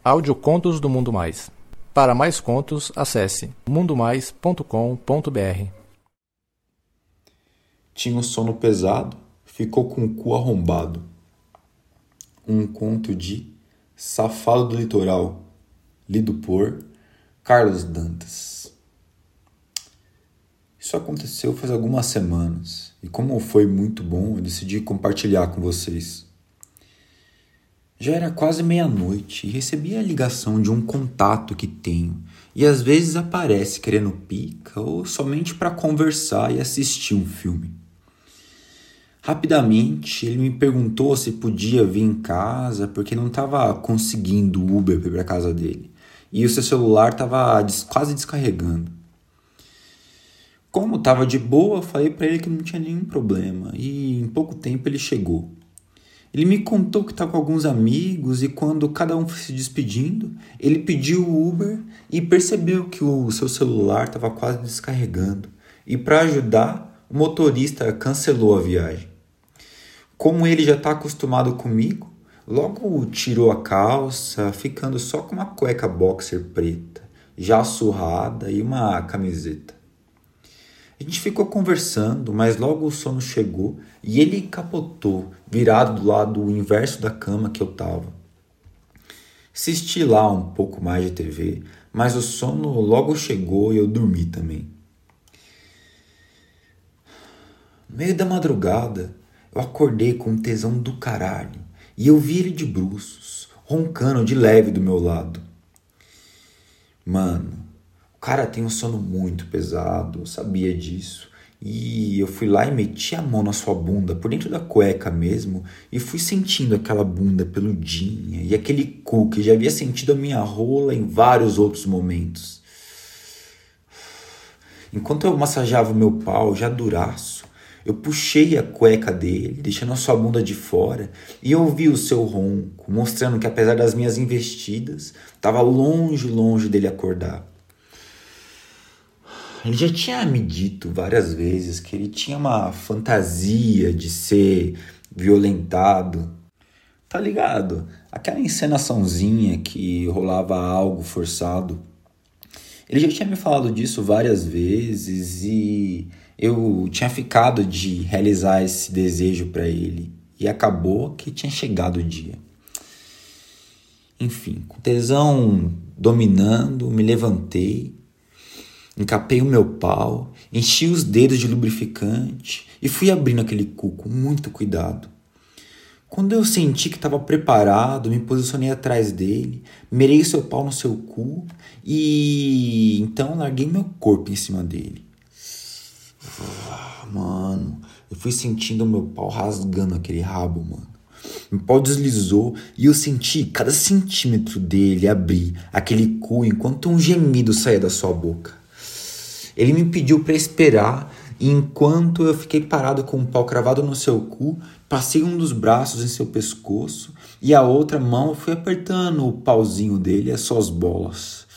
Audiocontos do Mundo Mais. Para mais contos, acesse mundomais.com.br. Tinha o sono pesado, ficou com o cu arrombado. Um conto de Safado do Litoral, lido por Carlos Dantas. Isso aconteceu faz algumas semanas, e como foi muito bom, eu decidi compartilhar com vocês. Já era quase meia-noite e recebi a ligação de um contato que tenho, e às vezes aparece querendo pica ou somente para conversar e assistir um filme. Rapidamente, ele me perguntou se podia vir em casa porque não estava conseguindo o Uber para ir para a casa dele e o seu celular estava quase descarregando. Como estava de boa, falei para ele que não tinha nenhum problema e em pouco tempo ele chegou. Ele me contou que está com alguns amigos e quando cada um foi se despedindo, ele pediu o Uber e percebeu que o seu celular estava quase descarregando. E para ajudar, o motorista cancelou a viagem. Como ele já está acostumado comigo, logo tirou a calça, ficando só com uma cueca boxer preta, já surrada e uma camiseta. A gente ficou conversando, mas logo o sono chegou e ele capotou, virado do lado inverso da cama que eu estava. Assisti lá um pouco mais de TV, mas o sono logo chegou e eu dormi também. No meio da madrugada, eu acordei com um tesão do caralho e eu vi ele de bruços, roncando de leve do meu lado. Mano, o cara tem um sono muito pesado, eu sabia disso. E eu fui lá e meti a mão na sua bunda, por dentro da cueca mesmo, e fui sentindo aquela bunda peludinha e aquele cu que já havia sentido a minha rola em vários outros momentos. Enquanto eu massageava o meu pau já duraço, eu puxei a cueca dele, deixando a sua bunda de fora, e ouvi o seu ronco, mostrando que apesar das minhas investidas, estava longe dele acordar. Ele já tinha me dito várias vezes que ele tinha uma fantasia de ser violentado. Tá ligado? Aquela encenaçãozinha que rolava algo forçado. Ele já tinha me falado disso várias vezes e eu tinha ficado de realizar esse desejo pra ele. E acabou que tinha chegado o dia. Enfim, com tesão dominando, me levantei. Encapei o meu pau, enchi os dedos de lubrificante e fui abrindo aquele cu com muito cuidado. Quando eu senti que estava preparado, me posicionei atrás dele, mirei seu pau no seu cu e então larguei meu corpo em cima dele. Mano, eu fui sentindo o meu pau rasgando aquele rabo, mano. Meu pau deslizou e eu senti cada centímetro dele abrir aquele cu enquanto um gemido saía da sua boca. Ele me pediu para esperar e enquanto eu fiquei parado com o pau cravado no seu cu, passei um dos braços em seu pescoço e a outra mão eu fui apertando o pauzinho dele e as suas bolas.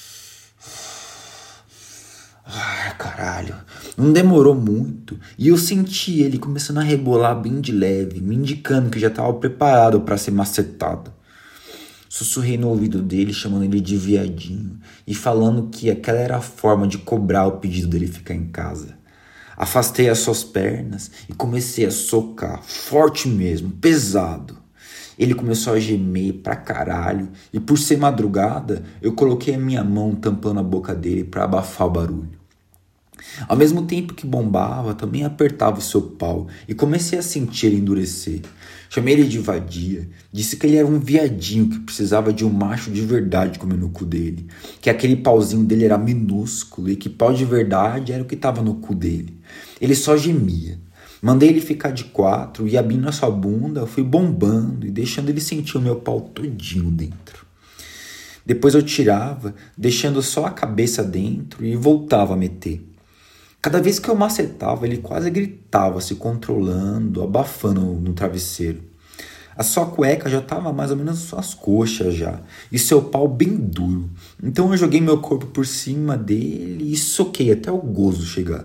Ai, caralho. Não demorou muito e eu senti ele começando a rebolar bem de leve, me indicando que já estava preparado para ser macetado. Sussurrei no ouvido dele, chamando ele de viadinho e falando que aquela era a forma de cobrar o pedido dele ficar em casa. Afastei as suas pernas e comecei a socar, forte mesmo, pesado. Ele começou a gemer pra caralho e por ser madrugada, eu coloquei a minha mão tampando a boca dele para abafar o barulho. Ao mesmo tempo que bombava, também apertava o seu pau e comecei a sentir ele endurecer. Chamei ele de vadia, disse que ele era um viadinho que precisava de um macho de verdade comendo o cu dele, que aquele pauzinho dele era minúsculo e que pau de verdade era o que estava no cu dele. Ele só gemia. Mandei ele ficar de quatro e abrindo a sua bunda, eu fui bombando e deixando ele sentir o meu pau todinho dentro. Depois eu tirava, deixando só a cabeça dentro e voltava a meter. Cada vez que eu macetava, ele quase gritava, se controlando, abafando no travesseiro. A sua cueca já estava mais ou menos nas suas coxas já, e seu pau bem duro. Então eu joguei meu corpo por cima dele e soquei até o gozo chegar.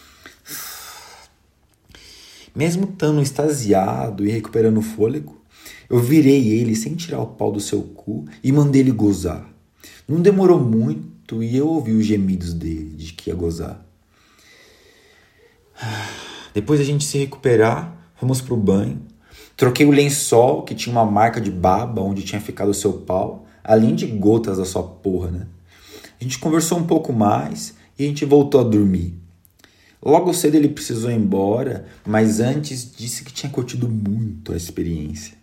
Mesmo estando extasiado e recuperando o fôlego, Eu virei ele sem tirar o pau do seu cu e mandei ele gozar. Não demorou muito e eu ouvi os gemidos dele de que ia gozar. Depois da gente se recuperar, fomos pro banho. Troquei o lençol, que tinha uma marca de baba onde tinha ficado o seu pau, além de gotas da sua porra, né? A gente conversou um pouco mais e a gente voltou a dormir. Logo cedo ele precisou ir embora, mas antes disse que tinha curtido muito a experiência.